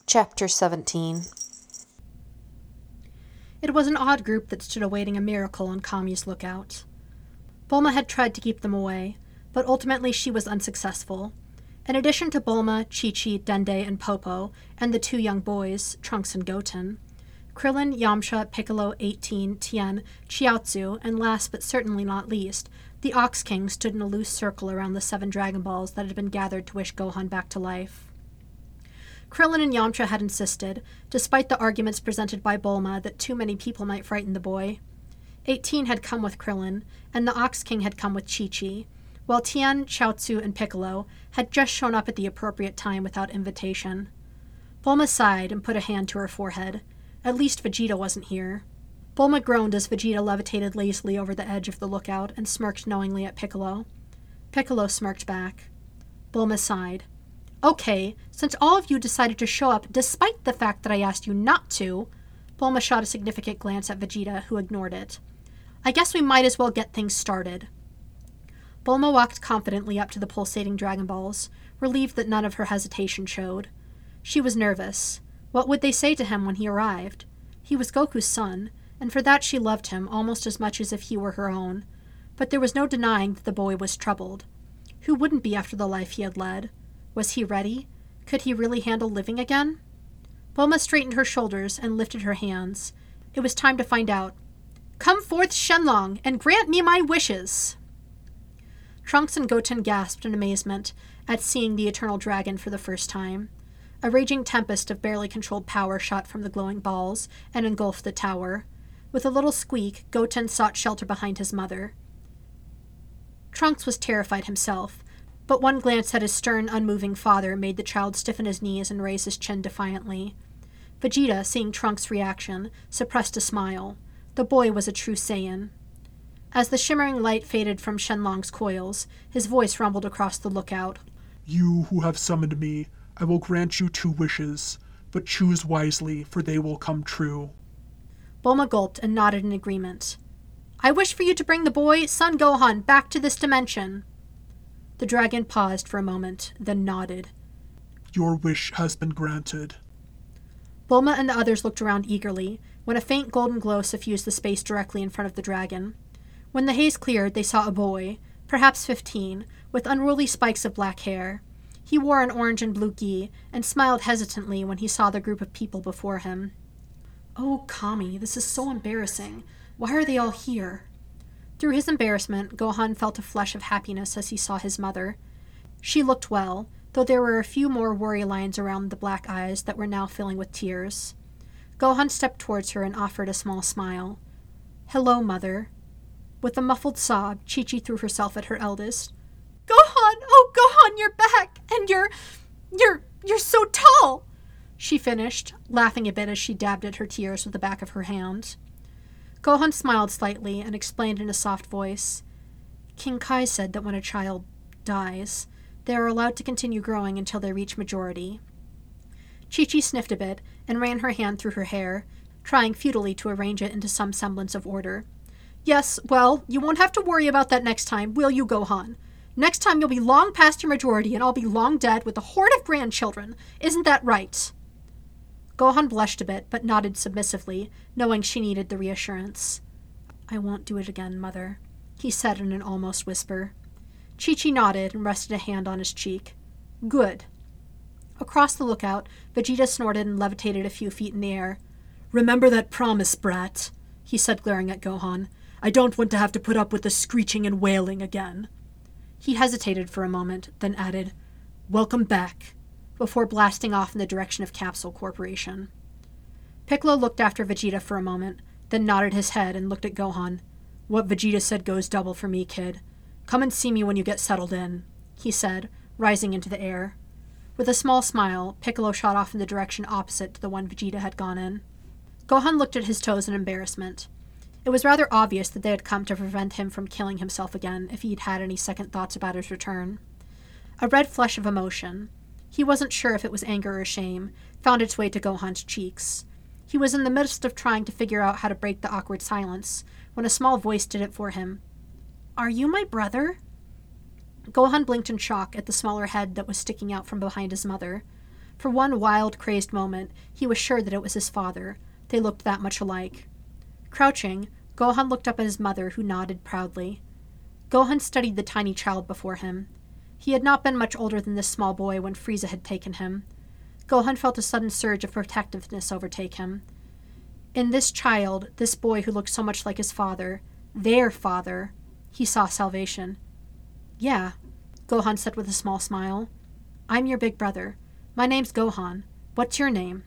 Chapter 17. It was an odd group that stood awaiting a miracle on Kami's lookout. Bulma had tried to keep them away, but ultimately she was unsuccessful. In addition to Bulma, Chi-Chi, Dende, and Popo, and the two young boys, Trunks and Goten, Krillin, Yamcha, Piccolo, 18, Tien, Chiaotzu, and last but certainly not least, the Ox King stood in a loose circle around the 7 Dragon Balls that had been gathered to wish Gohan back to life. Krillin and Yamcha had insisted, despite the arguments presented by Bulma that too many people might frighten the boy. 18 had come with Krillin, and the Ox King had come with Chi-Chi, while Tien, Chiaotzu, and Piccolo had just shown up at the appropriate time without invitation. Bulma sighed and put a hand to her forehead. At least Vegeta wasn't here. Bulma groaned as Vegeta levitated lazily over the edge of the lookout and smirked knowingly at Piccolo. Piccolo smirked back. Bulma sighed. Okay, since all of you decided to show up despite the fact that I asked you not to, Bulma shot a significant glance at Vegeta, who ignored it. I guess we might as well get things started. Bulma walked confidently up to the pulsating Dragon Balls, relieved that none of her hesitation showed. She was nervous. What would they say to him when he arrived? He was Goku's son, and for that she loved him almost as much as if he were her own. But there was no denying that the boy was troubled. Who wouldn't be after the life he had led? Was he ready? Could he really handle living again? Bulma straightened her shoulders and lifted her hands. It was time to find out. Come forth, Shenlong, and grant me my wishes! Trunks and Goten gasped in amazement at seeing the Eternal Dragon for the first time. A raging tempest of barely controlled power shot from the glowing balls and engulfed the tower. With a little squeak, Goten sought shelter behind his mother. Trunks was terrified himself, but one glance at his stern, unmoving father made the child stiffen his knees and raise his chin defiantly. Vegeta, seeing Trunks' reaction, suppressed a smile. The boy was a true Saiyan. As the shimmering light faded from Shenlong's coils, his voice rumbled across the lookout. You who have summoned me, I will grant you 2 wishes, but choose wisely, for they will come true. Bulma gulped and nodded in agreement. I wish for you to bring the boy, Son Gohan, back to this dimension. The dragon paused for a moment, then nodded. Your wish has been granted. Bulma and the others looked around eagerly, when a faint golden glow suffused the space directly in front of the dragon. When the haze cleared, they saw a boy, perhaps 15, with unruly spikes of black hair. He wore an orange and blue gi, and smiled hesitantly when he saw the group of people before him. Oh, Kami, this is so embarrassing. Why are they all here? Through his embarrassment, Gohan felt a flush of happiness as he saw his mother. She looked well, though there were a few more worry lines around the black eyes that were now filling with tears. Gohan stepped towards her and offered a small smile. Hello, Mother. With a muffled sob, Chi-Chi threw herself at her eldest. Gohan! Oh, Gohan, you're back! And you're so tall! She finished, laughing a bit as she dabbed at her tears with the back of her hand. Gohan smiled slightly and explained in a soft voice. King Kai said that when a child dies, they are allowed to continue growing until they reach majority. Chi-Chi sniffed a bit and ran her hand through her hair, trying futilely to arrange it into some semblance of order. Yes, well, you won't have to worry about that next time, will you, Gohan? Next time you'll be long past your majority and I'll be long dead with a horde of grandchildren. Isn't that right? Gohan blushed a bit, but nodded submissively, knowing she needed the reassurance. I won't do it again, Mother, he said in an almost whisper. Chi-Chi nodded and rested a hand on his cheek. Good. Across the lookout, Vegeta snorted and levitated a few feet in the air. Remember that promise, brat, he said, glaring at Gohan. I don't want to have to put up with the screeching and wailing again. He hesitated for a moment, then added, Welcome back, before blasting off in the direction of Capsule Corporation. Piccolo looked after Vegeta for a moment, then nodded his head and looked at Gohan. What Vegeta said goes double for me, kid. Come and see me when you get settled in, he said, rising into the air. With a small smile, Piccolo shot off in the direction opposite to the one Vegeta had gone in. Gohan looked at his toes in embarrassment. It was rather obvious that they had come to prevent him from killing himself again if he'd had any second thoughts about his return. A red flush of emotion, he wasn't sure if it was anger or shame, found its way to Gohan's cheeks. He was in the midst of trying to figure out how to break the awkward silence, when a small voice did it for him. Are you my brother? Gohan blinked in shock at the smaller head that was sticking out from behind his mother. For one wild, crazed moment, he was sure that it was his father. They looked that much alike. Crouching, Gohan looked up at his mother, who nodded proudly. Gohan studied the tiny child before him. He had not been much older than this small boy when Frieza had taken him. Gohan felt a sudden surge of protectiveness overtake him. In this child, this boy who looked so much like his father, their father, he saw salvation. "Yeah," Gohan said with a small smile. "I'm your big brother. My name's Gohan. What's your name?"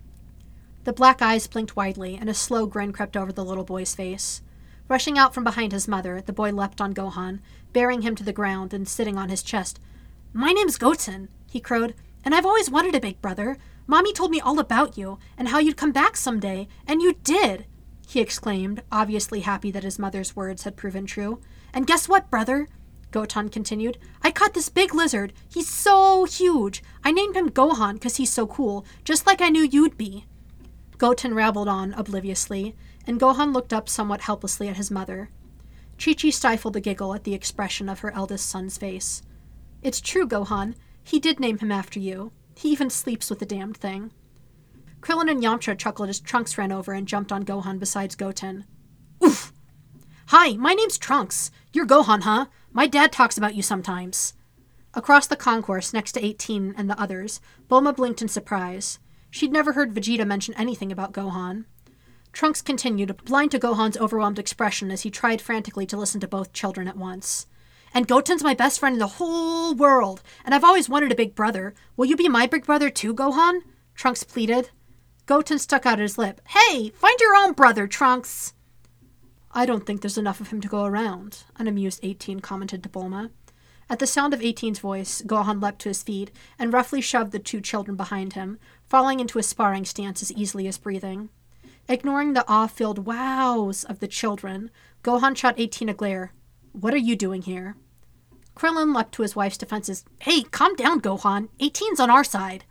The black eyes blinked widely, and a slow grin crept over the little boy's face. Rushing out from behind his mother, the boy leapt on Gohan, bearing him to the ground and sitting on his chest. "My name's Goten," he crowed, "and I've always wanted a big brother. Mommy told me all about you, and how you'd come back someday, and you did!" he exclaimed, obviously happy that his mother's words had proven true. "And guess what, brother?" Goten continued. "I caught this big lizard. He's so huge. I named him Gohan because he's so cool, just like I knew you'd be." Goten rabbled on obliviously, and Gohan looked up somewhat helplessly at his mother. Chi-Chi stifled a giggle at the expression of her eldest son's face. "It's true, Gohan. He did name him after you. He even sleeps with the damned thing." Krillin and Yamcha chuckled as Trunks ran over and jumped on Gohan besides Goten. "Oof! Hi, my name's Trunks. You're Gohan, huh? My dad talks about you sometimes." Across the concourse, next to 18 and the others, Bulma blinked in surprise. She'd never heard Vegeta mention anything about Gohan. Trunks continued, blind to Gohan's overwhelmed expression as he tried frantically to listen to both children at once. "And Goten's my best friend in the whole world, and I've always wanted a big brother. Will you be my big brother too, Gohan?" Trunks pleaded. Goten stuck out his lip. "Hey, find your own brother, Trunks!" "I don't think there's enough of him to go around," an amused 18 commented to Bulma. At the sound of 18's voice, Gohan leapt to his feet and roughly shoved the two children behind him, falling into a sparring stance as easily as breathing. Ignoring the awe-filled wows of the children, Gohan shot 18 a glare. "What are you doing here?" Krillin leapt to his wife's defenses. "Hey, calm down, Gohan. 18's on our side."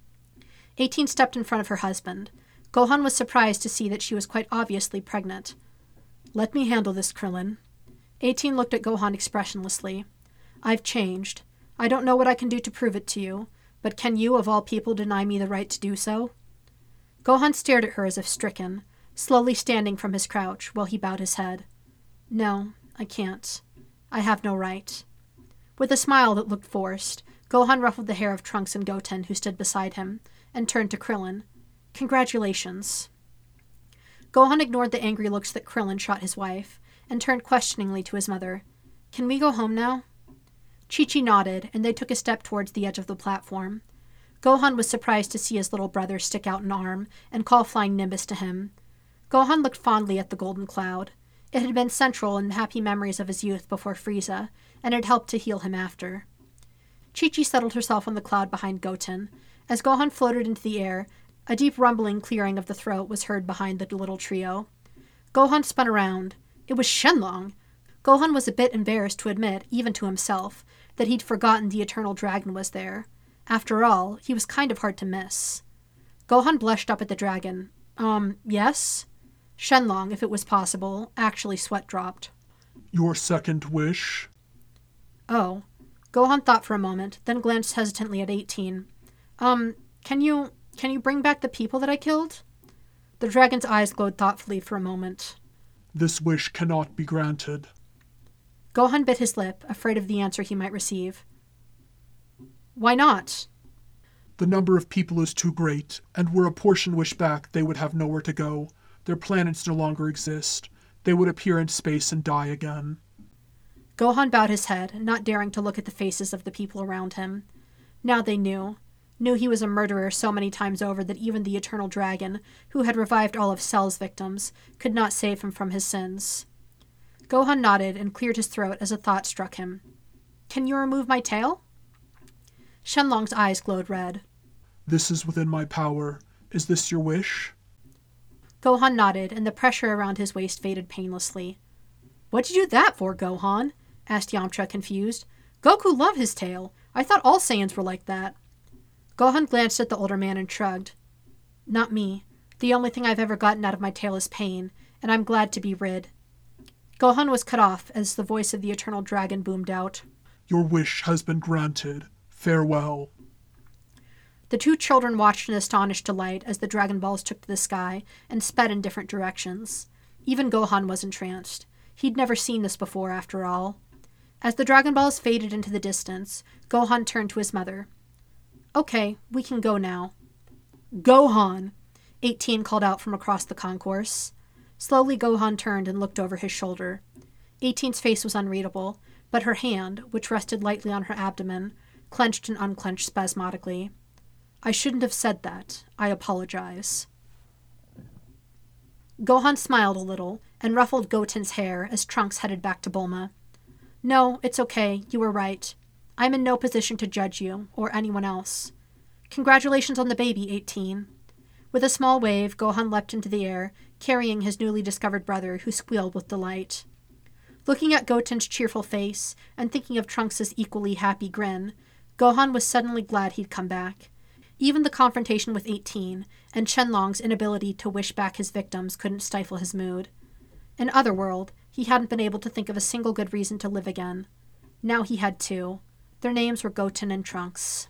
18 stepped in front of her husband. Gohan was surprised to see that she was quite obviously pregnant. "Let me handle this, Krillin." 18 looked at Gohan expressionlessly. "I've changed. I don't know what I can do to prove it to you, but can you, of all people, deny me the right to do so?" Gohan stared at her as if stricken, slowly standing from his crouch while he bowed his head. "No, I can't. I have no right." With a smile that looked forced, Gohan ruffled the hair of Trunks and Goten, who stood beside him, and turned to Krillin. "Congratulations." Gohan ignored the angry looks that Krillin shot his wife, and turned questioningly to his mother. "Can we go home now?" Chi-Chi nodded, and they took a step towards the edge of the platform. Gohan was surprised to see his little brother stick out an arm and call Flying Nimbus to him. Gohan looked fondly at the golden cloud. It had been central in happy memories of his youth before Frieza, and had helped to heal him after. Chi-Chi settled herself on the cloud behind Goten. As Gohan floated into the air, a deep rumbling clearing of the throat was heard behind the little trio. Gohan spun around. It was Shenlong! Gohan was a bit embarrassed to admit, even to himself, that he'd forgotten the Eternal Dragon was there. After all, he was kind of hard to miss. Gohan blushed up at the dragon. Yes?" Shenlong, if it was possible, actually sweat dropped. "Your second wish?" "Oh." Gohan thought for a moment, then glanced hesitantly at 18. Can you bring back the people that I killed?" The dragon's eyes glowed thoughtfully for a moment. "This wish cannot be granted." Gohan bit his lip, afraid of the answer he might receive. "Why not?" "The number of people is too great, and were a portion wished back, they would have nowhere to go. Their planets no longer exist. They would appear in space and die again." Gohan bowed his head, not daring to look at the faces of the people around him. Now they knew he was a murderer so many times over that even the Eternal Dragon, who had revived all of Cell's victims, could not save him from his sins. Gohan nodded and cleared his throat as a thought struck him. "Can you remove my tail?" Shenlong's eyes glowed red. "This is within my power. Is this your wish?" Gohan nodded, and the pressure around his waist faded painlessly. "What'd you do that for, Gohan?" asked Yamcha, confused. "Goku loved his tail. I thought all Saiyans were like that." Gohan glanced at the older man and shrugged. "Not me. The only thing I've ever gotten out of my tail is pain, and I'm glad to be rid." Gohan was cut off as the voice of the Eternal Dragon boomed out. "Your wish has been granted. Farewell." The two children watched in astonished delight as the Dragon Balls took to the sky and sped in different directions. Even Gohan was entranced. He'd never seen this before, after all. As the Dragon Balls faded into the distance, Gohan turned to his mother. "Okay, we can go now." "Gohan!" 18 called out from across the concourse. Slowly, Gohan turned and looked over his shoulder. 18's face was unreadable, but her hand, which rested lightly on her abdomen, clenched and unclenched spasmodically. "I shouldn't have said that. I apologize." Gohan smiled a little and ruffled Goten's hair as Trunks headed back to Bulma. "No, it's okay. You were right. I'm in no position to judge you, or anyone else. Congratulations on the baby, 18. With a small wave, Gohan leapt into the air, carrying his newly discovered brother, who squealed with delight. Looking at Goten's cheerful face and thinking of Trunks' equally happy grin, Gohan was suddenly glad he'd come back. Even the confrontation with 18 and Shenlong's inability to wish back his victims couldn't stifle his mood. In Otherworld, he hadn't been able to think of a single good reason to live again. Now he had two. Their names were Goten and Trunks.